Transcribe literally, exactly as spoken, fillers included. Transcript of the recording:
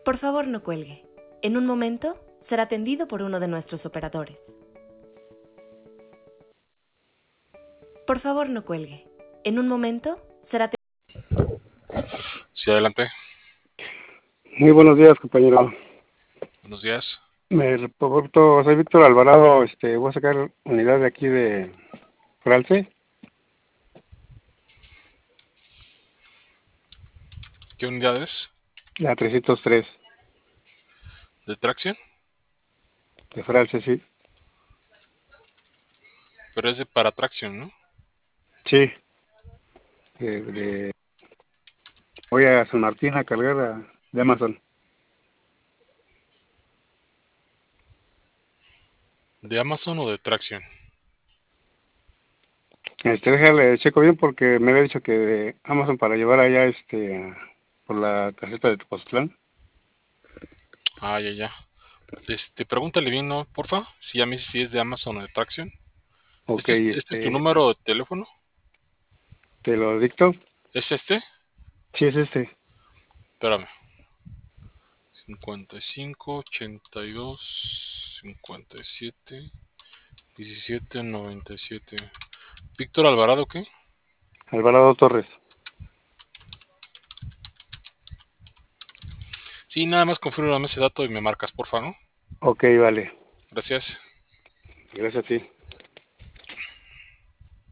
Por favor, no cuelgue. En un momento será atendido por uno de nuestros operadores. Por favor, no cuelgue. En un momento será atendido. Sí, adelante. Muy buenos días, compañero. Buenos días. Me reporto, soy Víctor Alvarado, este, voy a sacar unidad de aquí de Fralce, ¿Qué unidad es? la trescientos tres, ¿De tracción? de Fralce, sí. Pero es de para tracción, ¿no? Sí, de, de- voy a San Martín a cargar a- de Amazon. ¿De Amazon o de tracción? Este, déjale, checo bien porque me había dicho que de Amazon para llevar allá, este, a- por la caseta de Tepoztlán. Ah, ya, ya. Este, pregúntale bien, ¿no? Porfa. Si ya me dices si es de Amazon o de tracción. Ok, ¿Este es, este es tu este, número de teléfono? te lo dicto. ¿Es este? Sí, es este. Espérame. cincuenta y cinco, ochenta y dos, cincuenta y siete, diecisiete, noventa y siete. ¿Víctor Alvarado qué? Alvarado Torres. Sí, nada más confirma ese dato y me marcas, porfa, ¿no? Ok, vale. Gracias. Gracias a ti.